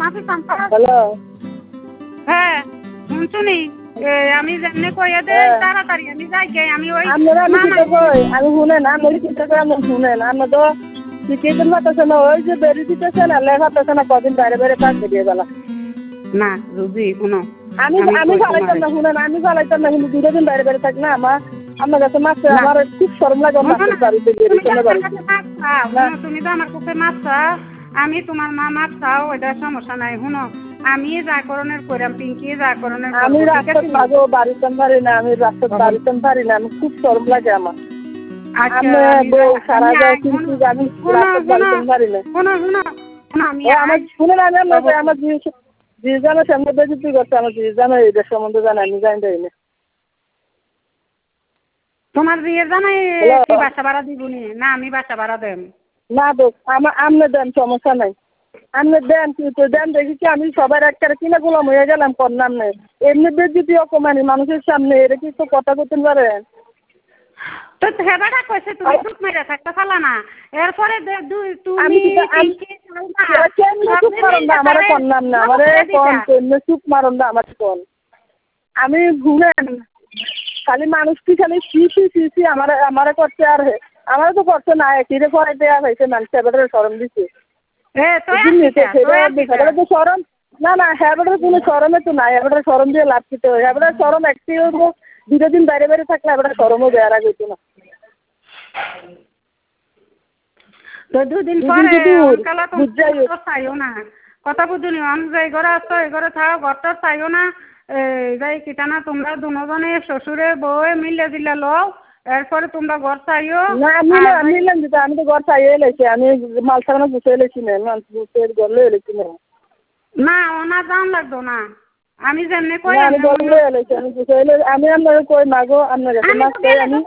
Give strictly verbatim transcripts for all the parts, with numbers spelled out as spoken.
hello হ্যাঁ শুনছুনি আমি যেমনি কইয়া দে তাড়াতাড়ি আমি যাই গে আমি ওই আপনারা আমি চিন্তা কই আমি শুনেন আমি চিন্তা করে আমি শুনেন আমরা তো শিখিয়ে পারতেছে না ওই যে বেরি দিতেছে না লেখা পারতেছে না কদিন বাইরে বাইরে কাজ দিয়ে গেল না রুজি শুনো আমি আমি চালাইতাম না শুনেন আমি চালাইতাম না কিন্তু দুটো দিন বাইরে বাইরে থাক না আমার আপনার কাছে মাছ আমার খুব শরম লাগে মাছের বাড়িতে বেরিয়ে বাড়িতে তুমি তো আমার কাছে মাছ আমি তোমার মা মাছ খাও ওইটা সমস্যা নাই শুনো আমি যা করণের করাম পিঙ্কি যা করণের আমি রাস্তার মাঝে বাড়িতে পারি না আমি রাস্তার বাড়িতে পারি না আমি খুব শরম লাগে আমার আমি বউ সারা যায় কিন্তু আমি রাস্তার বাড়িতে পারি না আমার শুনেন আমি আমার আমার জিজানের সামনে বেজিতি করছে আমার জিজানের এটা সম্বন্ধে জানা আমি জানি দেয় না তোমার বিয়ে জানাই কি বাসা ভাড়া দিবনি না আমি বাসা ভাড়া দেন না দোষ আমার আমনে দেন সমস্যা নাই আমনে দেন কিন্তু দেন দেখি কি আমি সবার একটা কিনা গোলাম হয়ে গেলাম করলাম না এমনি বেজিতি অকমানি মানুষের সামনে এটা কি তো কথা করতে পারেন তো হেবাটা কইছে তুমি চুপ মেরে থাকতে পারলা না এরপরে তুমি চুপ মারন না আমার করলাম না আমারে কোন চুপ মারন না আমার কোন আমি ঘুরেন খালি মানুষ কি খালি সি সি সি সি আমার আমারে করতে আর আমারও তো করতে না কিরে পরে দেওয়া হয়েছে মানুষ এবারে সরম দিচ্ছে সরম না না হ্যাঁ কোনো সরমে তো নাই এবারে সরম দিয়ে লাভ দিতে হয় এবারে সরম একটি দুটো দিন বাইরে বাইরে থাকলে এবারে সরমও দেওয়ার আগে হইতো না তো দুদিন পরে চাইও না কথা বুঝুনি আমি যে ঘরে আসতো এই ঘরে থাকো ঘরটা চাইও না যাই কিটা না তোমরা দুজনে শ্বশুরে বউয়ে মিলে দিলে লও এরপরে তোমরা ঘর চাইও না মিলে মিলেন দিতে আমি তো ঘর চাইয়ে এলেছি আমি মাল সারানো গুছিয়ে এলেছি না মাল গুছিয়ে ঘর লয়ে এলেছি না না ওনা জান লাগতো না আমি যেমনি কই আমি ঘর লয়ে এলেছি আমি গুছিয়ে এলে আমি আপনাকে কই মাগো আপনার কাছে মাছ চাই আমি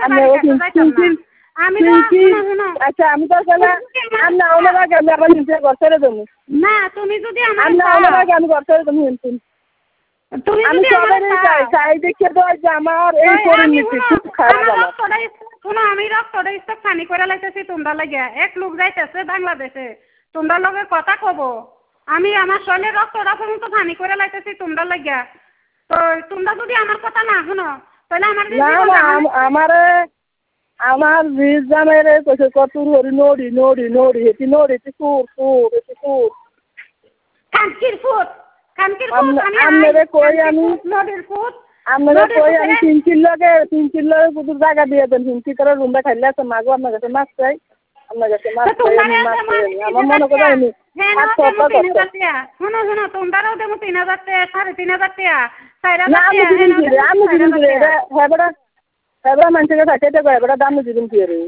আচ্ছা আমি তো আসলে আমি না ওনার আগে আমি আবার নিজে ঘর ছেড়ে দেবো না তুমি যদি আমি না ওনার আগে আমি ঘর ছেড়ে দেবো আমি সবারই চাই চাই দেখে তো যে আমার এই পরিণতি খুব খারাপ আমার শোনো আমি রক্তটা ইস্তো খানি করে লাইতেছি তোমরা লাগিয়া এক লোক যাইতেছে বাংলাদেশে তোমরা লগে কথা কব আমি আমার শরীরের রক্তটা পর্যন্ত খানি করে লাইতেছি তোমরা লাগিয়া তো তোমরা যদি আমার কথা না শুনো তাহলে আমার না আমারে আমার বীজ জামের কইছে কত হরি নড়ি নড়ি নড়ি হেতি নড়ি হেতি সুর সুর হেতি সুর কানকির ফুট কানকির ফুট আমনে কই আমি নড়ির ফুট আমনে কই আমি তিন কিলোকে তিন কিলো পুরো জায়গা দিয়ে দেন তিন কিলো রুমটা খাইলে আছে মাগো আপনার কাছে মাছ চাই আপনার কাছে মাছ চাই আমি মাছ চাই আমার মনে করে আমি আর কত কত শুনো শুনো তোমরাও দেবো তিন হাজার টাকা সাড়ে তিন হাজার টাকা চার না আমি দিন দিলে আমি দিন দিলে হ্যাঁ বড় এবার মানুষের কাছে এটা এবার দাম দিবেন কি রে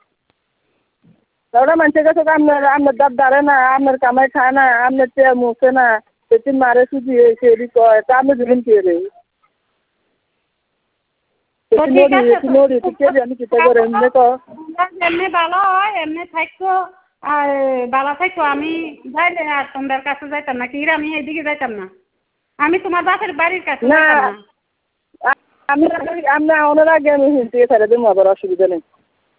এবার মানুষের কাছে আপনার আপনার দাব দাঁড়ে না আপনার কামাই খায় না আপনার চেয়ে মুছে না সেদিন মারে শুধু সেদি কয় তা আপনি দিবেন কি রে এমনি ভালো হয় এমনি থাকতো আর ভালো থাকতো আমি যাইলে আর তোমাদের কাছে যাইতাম না কি আমি এইদিকে যাইতাম না আমি তোমার বাপের বাড়ির কাছে না আমি আমি ওনার আগে আমি হিন্দি ছেড়ে দিব আবার অসুবিধা নেই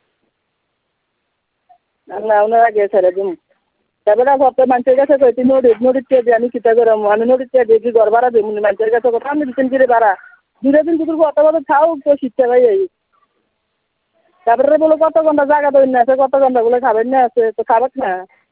আমি ওনার আগে ছেড়ে দিব তারপরে সব মানুষের কাছে কইতি নদী নদীর চেয়ে আমি কিতা করে আমি নদীর চেয়ে দেখি ঘর ভাড়া দেবো মানুষের কাছে কথা আমি দিতেন কিরে ভাড়া দুটো দিন দুটো কত কত খাও তো শিখতে পাই এই তারপরে বলো কত ঘন্টা জায়গা দই না আছে কত ঘন্টা বলে খাবেন না আছে তো খাবেন না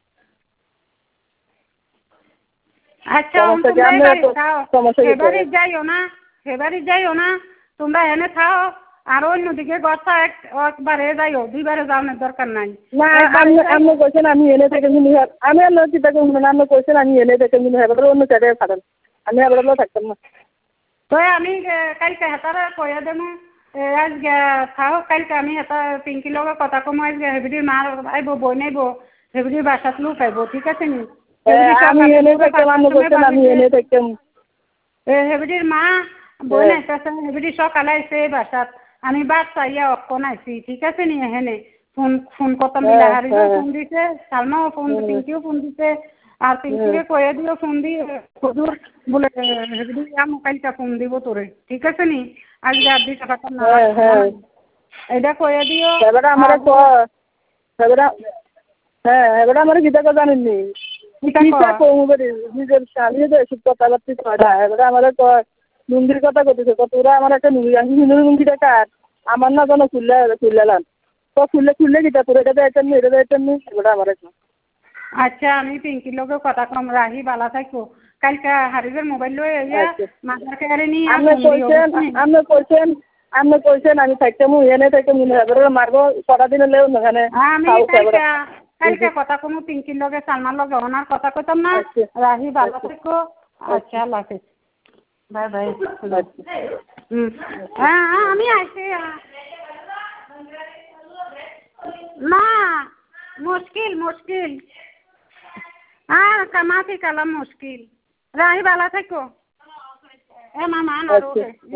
আচ্ছা এবারে যাইও না এবারে যাইও না তোমরা এনে খাও আর অন্যদিকে গড়টা একবারে যাইও দুইবারে যাওয়ার দরকার নাই না আমি আমি কইছেন আমি এনে থেকে মিনি আমি আর চিন্তা করব না আমি কইছেন আমি এনে থেকে মিনি এবার অন্য জায়গায় থাকেন আমি আবার থাকতাম না তো আমি কালকে হেতারে কইয়া দেবো আজকে থাও কালকে আমি হেতা পিঙ্কি লগে কথা কম আজকে হেবিডির মা আইব বই নাইব হেবিডির বাসাত লোক আইব ঠিক আছে নি আমি এনে থাকতাম আমি কইছেন আমি এনে থাকতাম হেবিডির মা বই নাইতেছে হেবিডি সকালে আইছে বাসাত আমি বাচ্চা ইয়া অক্ষণ আইছি ঠিক আছে নি হেনে ফোন ফোন কত মিলা হারিও ফোন দিছে সালমাও ফোন পিঙ্কিও ফোন দিছে আর পিঙ্কিকে কয়ে দিও ফোন দি হুজুর বলে হেবিডি আমি কালকে ফোন দিব তোরে ঠিক আছে নি আজকে আর দিতে পারতাম না এটা কয়ে দিও এবার আমার এবার হ্যাঁ এবার আমার গীতা জানেননি কিতা কমু করে নিজের স্বামী তো এসব কথাবার্তি কয় না এবারে আমাদের কয় লুঙ্গির কথা কইতেছে কত ওরা আমার একটা লুঙ্গি আমি হিন্দুর লুঙ্গিটা কার আমার না যেন খুললে খুললাম তো খুললে খুললে কিতা তোর এটা দেয়তেন এটা দেয়তেন এবারে আমার একটা আচ্ছা আমি পিঙ্কির লোকেও কথা কম রাহি বালা থাকো কালকে হারিবের মোবাইল লয়ে ইয়া মাথার কেড়ে নিয়ে আপনি কইছেন আপনি কইছেন আপনি কইছেন আমি থাকতে মু এনে থেকে মনে এবারে মারবো কটা দিন লেও ওখানে আমি কালকে কালকে কথা কমু পিঙ্কির লগে সালমার লগে ওনার কথা কইতাম না রাহি ভালো থাকো আচ্ছা আল্লাহ হাফেজ বাই বাই হুম হ্যাঁ আমি আইছি না মুশকিল মুশকিল হ্যাঁ কামাতি কালাম মুশকিল রাহি ভালো থাকো এ মামা না